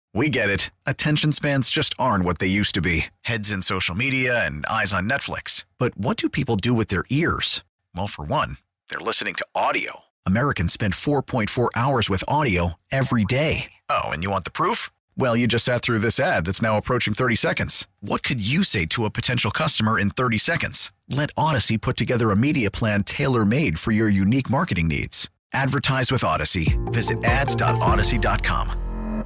We get it. Attention spans just aren't what they used to be. Heads in social media and eyes on Netflix. But what do people do with their ears? Well, for one, they're listening to audio. Americans spend 4.4 hours with audio every day. Oh, and you want the proof? Well, you just sat through this ad that's now approaching 30 seconds. What could you say to a potential customer in 30 seconds? Let Odyssey put together a media plan tailor-made for your unique marketing needs. Advertise with Odyssey. Visit ads.odyssey.com.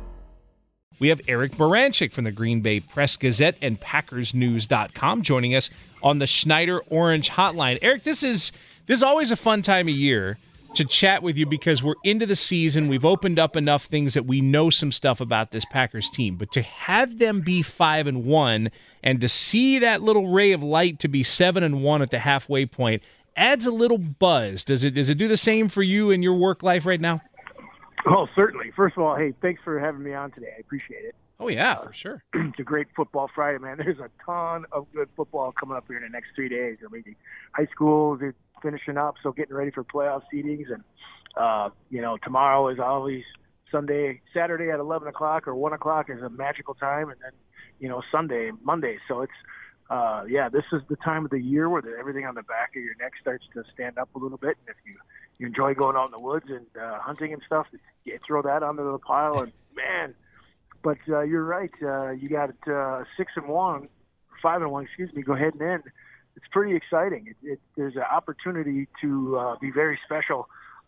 We have Eric Baranczyk from the Green Bay Press-Gazette and PackersNews.com joining us on the Schneider Orange Hotline. Eric, this is always a fun time of year to chat with you because we're into the season. We've opened up enough things that we know some stuff about this Packers team. But to have them be 5-1 and to see that little ray of light to be 7-1 at the halfway point adds a little buzz. Does it do the same for you in your work life right now? Oh, certainly. First of all, hey, thanks for having me on today. I appreciate it. Oh, yeah, for sure. It's a great football Friday, man. There's a ton of good football coming up here in the next 3 days. I mean, high schools are finishing up, so getting ready for playoff seedings. And, tomorrow is always Saturday at 11 o'clock or 1 o'clock is a magical time. And then, Sunday, Monday. So it's, this is the time of the year where everything on the back of your neck starts to stand up a little bit. And if you enjoy going out in the woods and hunting and stuff, you throw that onto the pile. And, man, but you're right. You got 6-1, 5-1, go ahead and end. It's pretty exciting. There's an opportunity to be very special.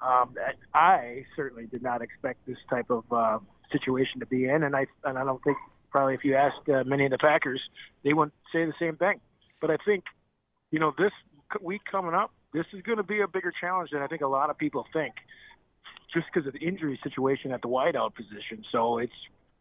I certainly did not expect this type of situation to be in, and I don't think probably if you asked many of the Packers, they wouldn't say the same thing. But I think, this week coming up, this is going to be a bigger challenge than I think a lot of people think, just because of the injury situation at the wideout position. So it's,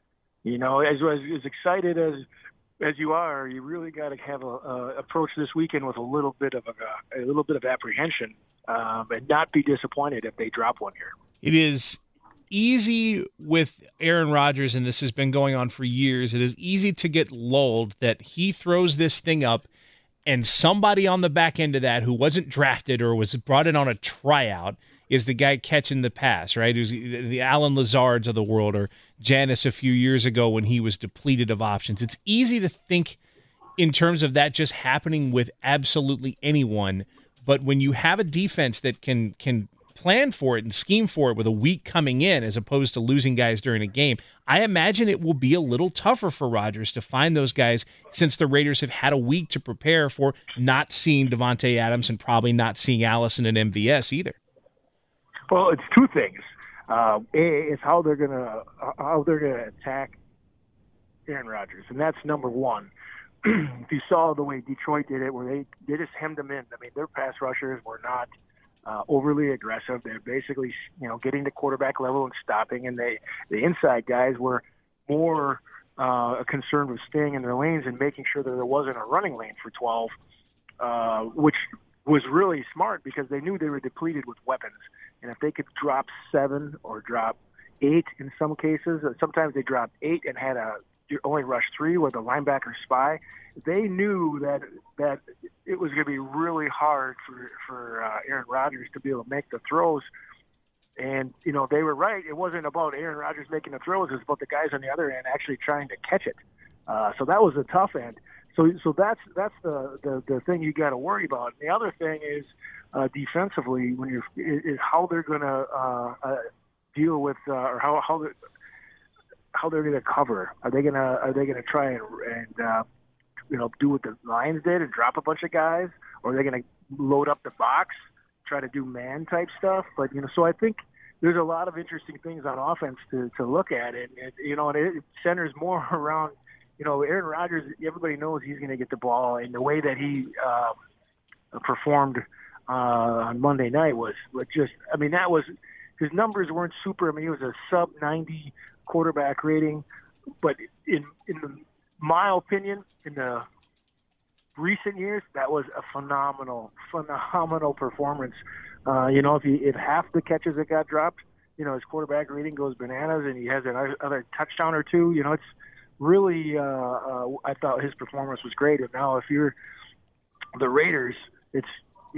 as excited as you are, you really got to have a approach this weekend with a little bit of apprehension, and not be disappointed if they drop one here. It is easy with Aaron Rodgers, and this has been going on for years. It is easy to get lulled that he throws this thing up, and somebody on the back end of that who wasn't drafted or was brought in on a tryout is the guy catching the pass, right? Who's the Alan Lazards of the world, or Janis a few years ago when he was depleted of options. It's easy to think in terms of that just happening with absolutely anyone, but when you have a defense that can plan for it and scheme for it with a week coming in as opposed to losing guys during a game, I imagine it will be a little tougher for Rodgers to find those guys since the Raiders have had a week to prepare for not seeing Davante Adams and probably not seeing Allison and MVS either. Well, it's two things. It's how they're gonna attack Aaron Rodgers, and that's number one. If you saw the way Detroit did it, where they just hemmed him in. I mean, their pass rushers were not overly aggressive. They're basically, getting to quarterback level and stopping, and the inside guys were more concerned with staying in their lanes and making sure that there wasn't a running lane for 12, which was really smart because they knew they were depleted with weapons. And if they could drop 7 or drop 8 in some cases, sometimes they dropped 8 and had only rush 3 with a linebacker spy. They knew that it was going to be really hard for Aaron Rodgers to be able to make the throws. And, they were right. It wasn't about Aaron Rodgers making the throws. It was about the guys on the other end actually trying to catch it. So that was a tough end. So that's the thing you got to worry about. And the other thing is defensively, is how they're going to deal with or how they're going to cover. Are they going to try and do what the Lions did and drop a bunch of guys, or are they going to load up the box, try to do man type stuff? But so I think there's a lot of interesting things on offense to look at, and it centers more around. Aaron Rodgers, everybody knows he's going to get the ball, and the way that he performed on Monday night was just, that was, his numbers weren't super. He was a sub-90 quarterback rating, but in my opinion, in the recent years, that was a phenomenal performance. If half the catches that got dropped, his quarterback rating goes bananas, and he has another touchdown or two. It's really, I thought his performance was great. And now if you're the Raiders, it's,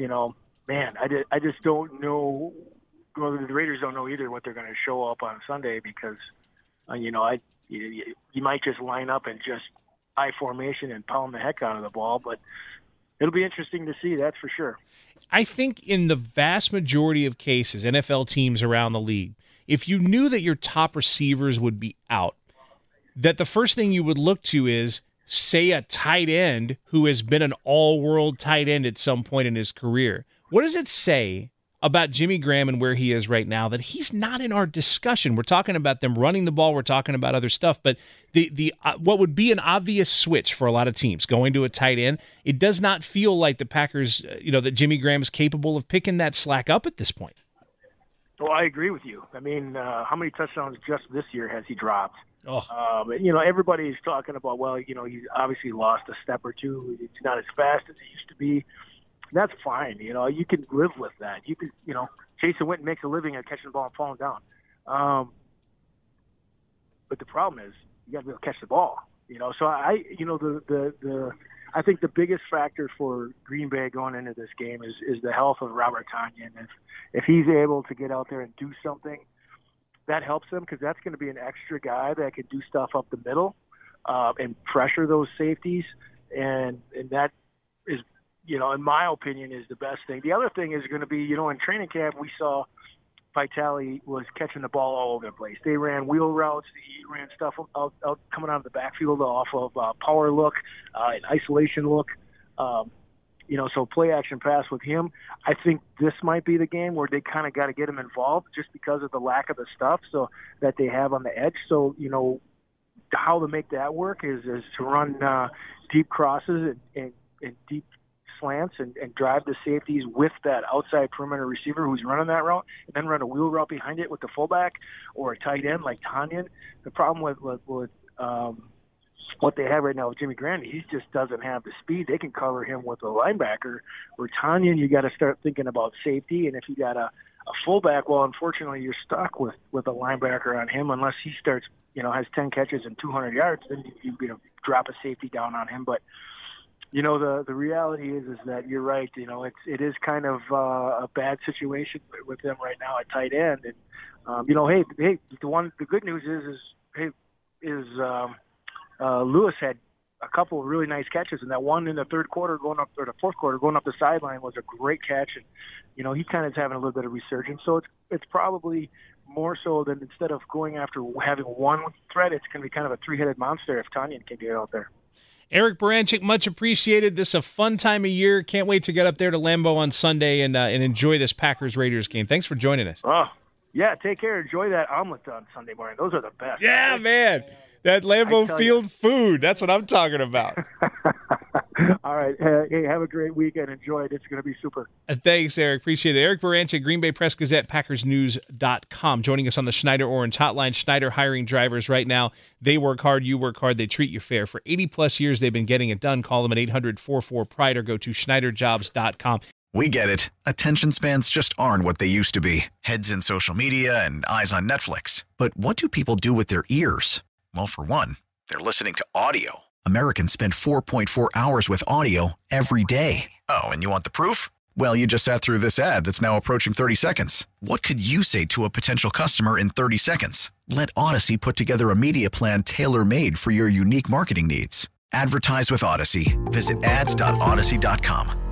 I just don't know. Well, the Raiders don't know either what they're going to show up on Sunday because, You might just line up and just I formation and pound the heck out of the ball, but it'll be interesting to see, that's for sure. I think in the vast majority of cases, NFL teams around the league, if you knew that your top receivers would be out, that the first thing you would look to is, say, a tight end who has been an all-world tight end at some point in his career. What does it say about Jimmy Graham and where he is right now that he's not in our discussion? We're talking about them running the ball. We're talking about other stuff. But the what would be an obvious switch for a lot of teams, going to a tight end, it does not feel like the Packers, that Jimmy Graham is capable of picking that slack up at this point. Well, I agree with you. I mean, how many touchdowns just this year has he dropped? Oh. Everybody's talking about, he's obviously lost a step or two. He's not as fast as he used to be. That's fine. You can live with that. You can, Jason Witten makes a living at catching the ball and falling down. But the problem is you got to be able to catch the ball. So I think the biggest factor for Green Bay going into this game is the health of Robert Tonyan. If he's able to get out there and do something, that helps them, because that's going to be an extra guy that can do stuff up the middle and pressure those safeties, and that is, in my opinion, is the best thing. The other thing is going to be, in training camp we saw Vitale was catching the ball all over the place. They ran wheel routes, he ran stuff out coming out of the backfield off of power look, an isolation look. So play action pass with him. I think this might be the game where they kind of got to get him involved just because of the lack of the stuff so that they have on the edge. So, how to make that work is to run deep crosses and deep slants and drive the safeties with that outside perimeter receiver who's running that route, and then run a wheel route behind it with the fullback or a tight end like Tonyan. The problem with what they have right now with Jimmy Graham, he just doesn't have the speed. They can cover him with a linebacker. Where Tonyan, you got to start thinking about safety, and if you got a fullback, well, unfortunately, you're stuck with a linebacker on him unless he starts, has 10 catches and 200 yards, then you drop a safety down on him. But the reality is that you're right. It is kind of a bad situation with them right now at tight end. And hey, the good news is Lewis had a couple of really nice catches, and that one in the fourth quarter going up the sideline was a great catch. And he kind of is having a little bit of resurgence. So it's probably more so than instead of going after having one threat, it's going to be kind of a three-headed monster if Tonyan can get out there. Eric Baranczyk, much appreciated. This is a fun time of year. Can't wait to get up there to Lambeau on Sunday and enjoy this Packers-Raiders game. Thanks for joining us. Oh, yeah, take care. Enjoy that omelet on Sunday morning. Those are the best. Yeah, right? Man. That Lambeau Field food. That's what I'm talking about. All right. Hey, have a great weekend. Enjoy it. It's going to be super. Thanks, Eric. Appreciate it. Eric Baranczyk, Green Bay Press Gazette, PackersNews.com, joining us on the Schneider Orange Hotline. Schneider hiring drivers right now. They work hard. You work hard. They treat you fair. For 80-plus years, they've been getting it done. Call them at 800-44-PRIDE or go to SchneiderJobs.com. We get it. Attention spans just aren't what they used to be. Heads in social media and eyes on Netflix. But what do people do with their ears? Well, for one, they're listening to audio. Americans spend 4.4 hours with audio every day. Oh, and you want the proof? Well, you just sat through this ad that's now approaching 30 seconds. What could you say to a potential customer in 30 seconds? Let Odyssey put together a media plan tailor-made for your unique marketing needs. Advertise with Odyssey. Visit ads.odyssey.com.